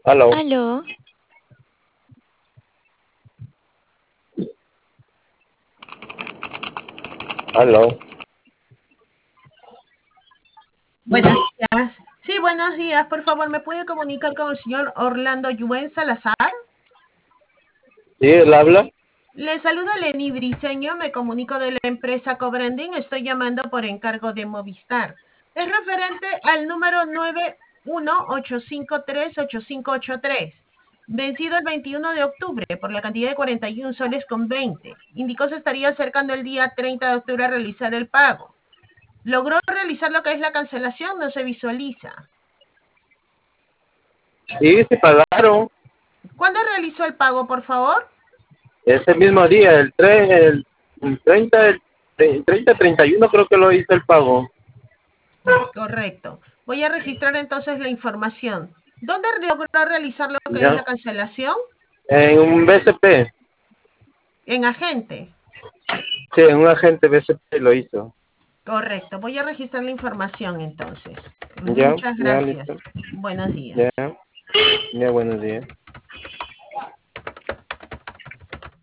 Aló, Aló, aló. Buenos días. Sí, buenos días. Por favor, ¿me puede comunicar con el señor Orlando Yuen Salazar? ¿Sí, él habla? Le saluda Lenny Briceño, me comunico de la empresa Cobranding. Estoy llamando por encargo de Movistar. Es referente al número 918538583, vencido el 21 de octubre por la cantidad de 41 soles con 20. Indicó se estaría acercando el día 30 de octubre a realizar el pago. ¿Logró realizar lo que es la cancelación? No se visualiza. Sí, se pagaron. ¿Cuándo realizó el pago, por favor? Ese mismo día, el 30, el 31 creo que lo hizo el pago. Correcto. Voy a registrar entonces la información. ¿Dónde logró realizar lo que es ¿Ya? la cancelación? En un BCP. En agente. Sí, en un agente BCP lo hizo. Correcto. Voy a registrar la información entonces. ¿Ya? Muchas Ya, listo. gracias. Buenos Ya, días. ya, buenos días.